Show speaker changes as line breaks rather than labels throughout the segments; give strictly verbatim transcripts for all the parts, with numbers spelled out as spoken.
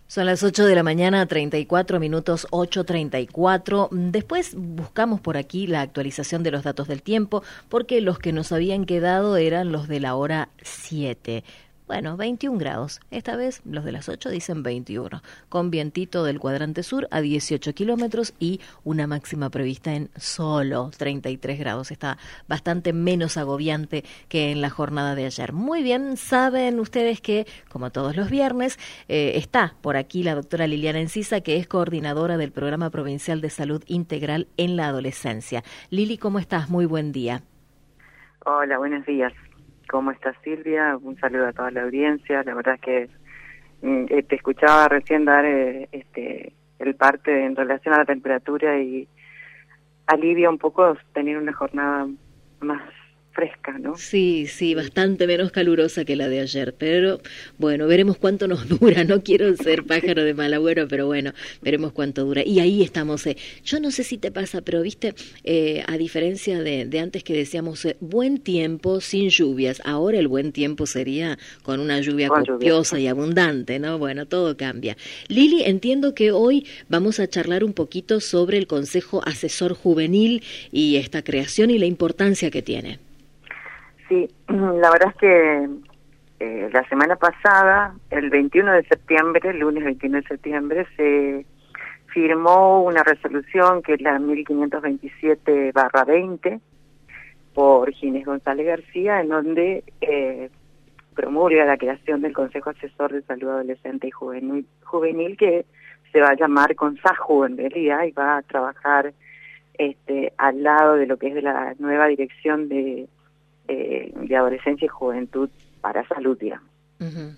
Son las ocho de la mañana, treinta y cuatro minutos, ocho treinta y cuatro. Después buscamos por aquí la actualización de los datos del tiempo, porque los que nos habían quedado eran los de la hora siete. Bueno, veintiún grados. Esta vez los de las ocho dicen veintiuno, con vientito del cuadrante sur a dieciocho kilómetros y una máxima prevista en solo treinta y tres grados. Está bastante menos agobiante que en la jornada de ayer. Muy bien, saben ustedes que, como todos los viernes, eh, está por aquí la doctora Liliana Encisa, que es coordinadora del Programa Provincial de Salud Integral en la Adolescencia. Lili, ¿cómo estás? Muy buen día.
Hola, buenos días. ¿Cómo estás, Silvia? Un saludo a toda la audiencia. La verdad es que eh, te escuchaba recién dar eh, este el parte en relación a la temperatura y alivia un poco tener una jornada más fresca, ¿no?
Sí, sí, bastante menos calurosa que la de ayer, pero bueno, veremos cuánto nos dura. No quiero ser pájaro de mal agüero, pero bueno, veremos cuánto dura. Y ahí estamos. Eh. Yo no sé si te pasa, pero viste, eh, a diferencia de, de antes que decíamos eh, buen tiempo sin lluvias, ahora el buen tiempo sería con una lluvia
con
copiosa
lluvia.
y abundante, ¿no? Bueno, todo cambia. Lili, entiendo que hoy vamos a charlar un poquito sobre el Consejo Asesor Juvenil y esta creación y la importancia que tiene.
Sí, la verdad es que eh, la semana pasada, el veintiuno de septiembre, el lunes veintiuno de septiembre, se firmó una resolución que es la mil quinientos veintisiete barra veinte por Ginés González García, en donde eh, promulga la creación del Consejo Asesor de Salud Adolescente y Juvenil, juvenil que se va a llamar CONSAJU en realidad y va a trabajar este, al lado de lo que es de la nueva dirección de de adolescencia y juventud para salud, digamos. Uh-huh.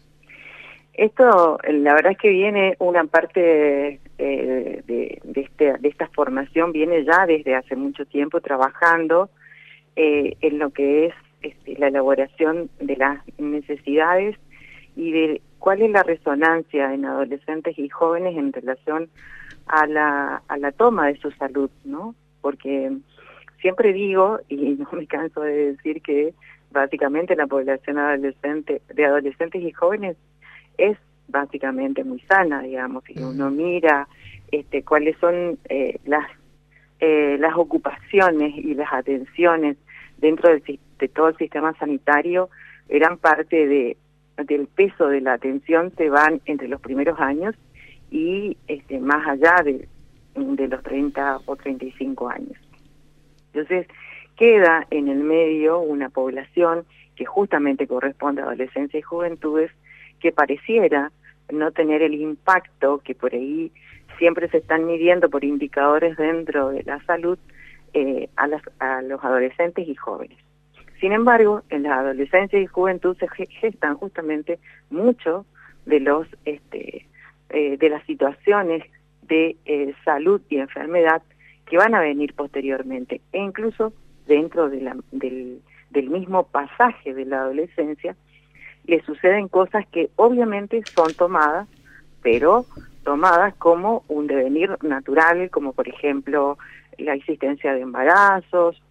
Esto, la verdad es que viene una parte eh, de, de, este, de esta formación, viene ya desde hace mucho tiempo trabajando eh, en lo que es este, la elaboración de las necesidades y de cuál es la resonancia en adolescentes y jóvenes en relación a la, a la toma de su salud, ¿no? Porque siempre digo, y no me canso de decir, que básicamente la población adolescente, de adolescentes y jóvenes es básicamente muy sana, digamos. Si uno mira este, cuáles son eh, las eh, las ocupaciones y las atenciones dentro del, de todo el sistema sanitario, gran parte de del peso de la atención se van entre los primeros años y este, más allá de, de los treinta o treinta y cinco años. Entonces, queda en el medio una población que justamente corresponde a adolescencia y juventudes que pareciera no tener el impacto que por ahí siempre se están midiendo por indicadores dentro de la salud eh, a, las, a los adolescentes y jóvenes. Sin embargo, en la adolescencia y juventud se gestan justamente mucho de los este, eh, de las situaciones de eh, salud y enfermedad que van a venir posteriormente, e incluso dentro de la, del, del mismo pasaje de la adolescencia, le suceden cosas que obviamente son tomadas, pero tomadas como un devenir natural, como por ejemplo la existencia de embarazos,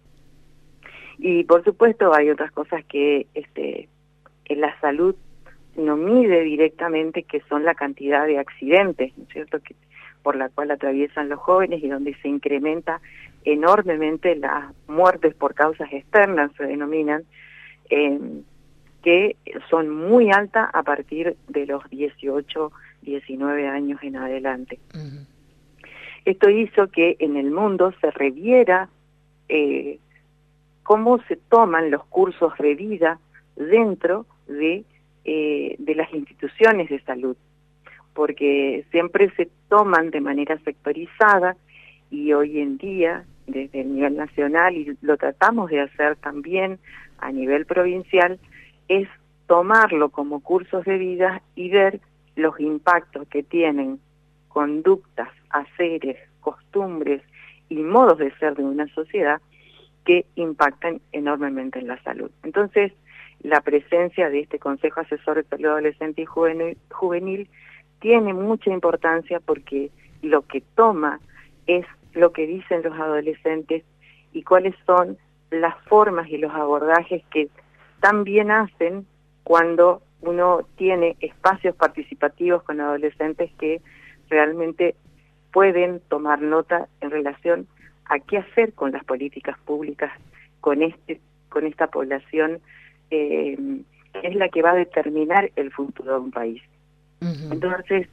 y por supuesto hay otras cosas que este, en la salud no mide directamente, que son la cantidad de accidentes, ¿no es cierto?, que por la cual atraviesan los jóvenes y donde se incrementa enormemente las muertes por causas externas, se denominan, eh, que son muy altas a partir de los dieciocho, diecinueve años en adelante. Uh-huh. Esto hizo que en el mundo se reviera eh, cómo se toman los cursos de vida dentro de, eh, de las instituciones de salud, porque siempre se toman de manera sectorizada y hoy en día, desde el nivel nacional, y lo tratamos de hacer también a nivel provincial, es tomarlo como cursos de vida y ver los impactos que tienen conductas, haceres, costumbres y modos de ser de una sociedad que impactan enormemente en la salud. Entonces, la presencia de este Consejo Asesor de Salud Adolescente y Juvenil, juvenil tiene mucha importancia porque lo que toma es lo que dicen los adolescentes y cuáles son las formas y los abordajes que también hacen cuando uno tiene espacios participativos con adolescentes que realmente pueden tomar nota en relación a qué hacer con las políticas públicas, con este, con esta población eh, que es la que va a determinar el futuro de un país. Uh-huh. Entonces,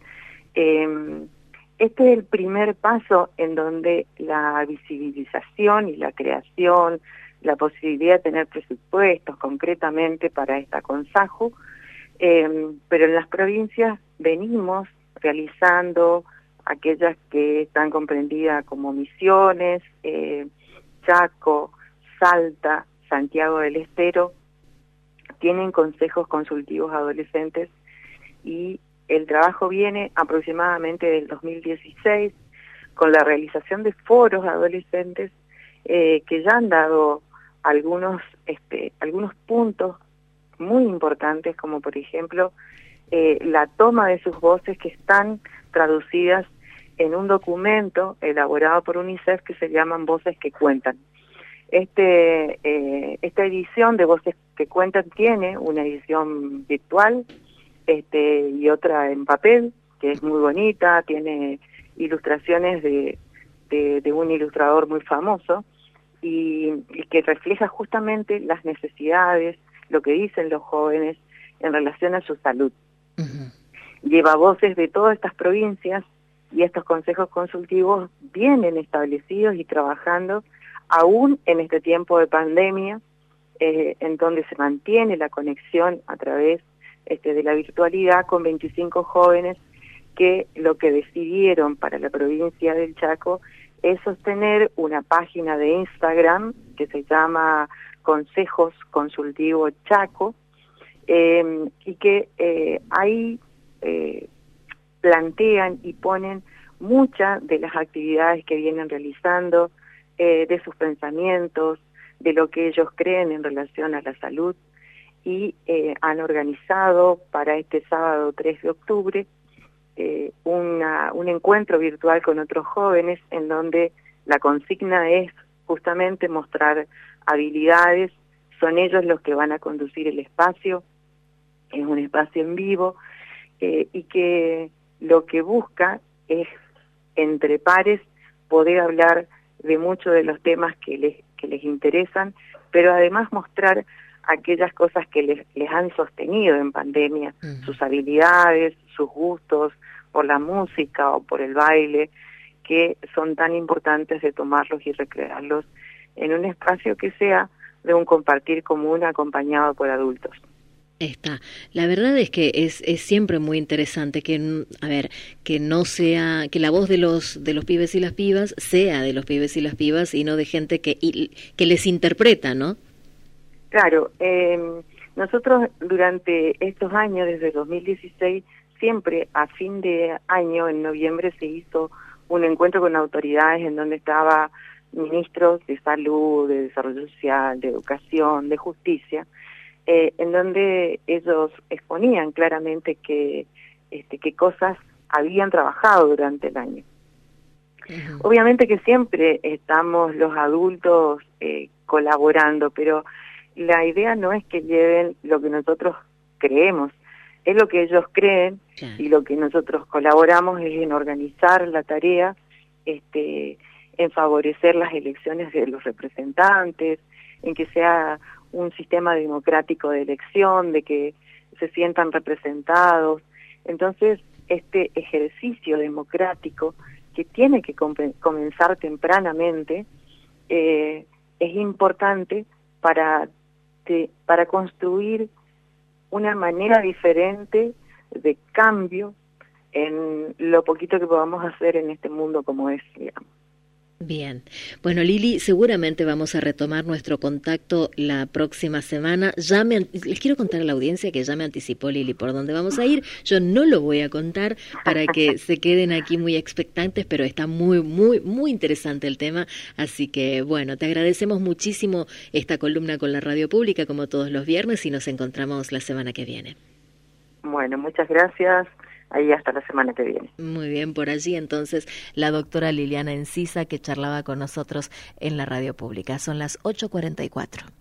eh, este es el primer paso en donde la visibilización y la creación, la posibilidad de tener presupuestos concretamente para esta Consajo, eh, pero en las provincias venimos realizando aquellas que están comprendidas como Misiones, eh, Chaco, Salta, Santiago del Estero, tienen consejos consultivos adolescentes y el trabajo viene aproximadamente del dos mil dieciséis con la realización de foros adolescentes eh, que ya han dado algunos este, algunos puntos muy importantes, como por ejemplo eh, la toma de sus voces que están traducidas en un documento elaborado por UNICEF que se llaman Voces que Cuentan. Este, eh, esta edición de Voces que Cuentan tiene una edición virtual este, y otra en papel, que es muy bonita, tiene ilustraciones de, de, de un ilustrador muy famoso y, y que refleja justamente las necesidades, lo que dicen los jóvenes en relación a su salud. Uh-huh. Lleva voces de todas estas provincias y estos consejos consultivos vienen establecidos y trabajando aún en este tiempo de pandemia, eh, en donde se mantiene la conexión a través este, de la virtualidad con veinticinco jóvenes que lo que decidieron para la provincia del Chaco es sostener una página de Instagram que se llama Consejos Consultivos Chaco, eh, y que eh, ahí eh, plantean y ponen muchas de las actividades que vienen realizando, eh, de sus pensamientos, de lo que ellos creen en relación a la salud, y eh, han organizado para este sábado tres de octubre eh, una, un encuentro virtual con otros jóvenes en donde la consigna es justamente mostrar habilidades, son ellos los que van a conducir el espacio, es un espacio en vivo, eh, y que lo que busca es, entre pares, poder hablar de muchos de los temas que les, que les interesan, pero además mostrar aquellas cosas que les, les han sostenido en pandemia, uh-huh. sus habilidades, sus gustos por la música o por el baile, que son tan importantes de tomarlos y recrearlos en un espacio que sea de un compartir común acompañado por adultos.
Está. La verdad es que es, es siempre muy interesante que, a ver, que no sea, que la voz de los de los pibes y las pibas sea de los pibes y las pibas y no de gente que y, que les interpreta, ¿no?
Claro, eh, nosotros durante estos años, desde dos mil dieciséis, siempre a fin de año, en noviembre, se hizo un encuentro con autoridades en donde estaba ministros de salud, de desarrollo social, de educación, de justicia, eh, en donde ellos exponían claramente que este, qué cosas habían trabajado durante el año. Uh-huh. Obviamente que siempre estamos los adultos eh, colaborando, pero la idea no es que lleven lo que nosotros creemos, es lo que ellos creen, yeah. y lo que nosotros colaboramos es en organizar la tarea, este, en favorecer las elecciones de los representantes, en que sea un sistema democrático de elección, de que se sientan representados. Entonces, este ejercicio democrático que tiene que com- comenzar tempranamente eh, es importante para, de, para construir una manera diferente de cambio en lo poquito que podamos hacer en este mundo como es, digamos.
Bien. Bueno, Lili, seguramente vamos a retomar nuestro contacto la próxima semana. Ya me, les quiero contar a la audiencia que ya me anticipó Lili por dónde vamos a ir. Yo no lo voy a contar para que se queden aquí muy expectantes, pero está muy, muy, muy interesante el tema. Así que, bueno, te agradecemos muchísimo esta columna con la Radio Pública, como todos los viernes, y nos encontramos la semana que viene.
Bueno, muchas gracias. Ahí hasta la semana que viene.
Muy bien, por allí entonces la doctora Liliana Encisa, que charlaba con nosotros en la Radio Pública. Son las ocho cuarenta y cuatro.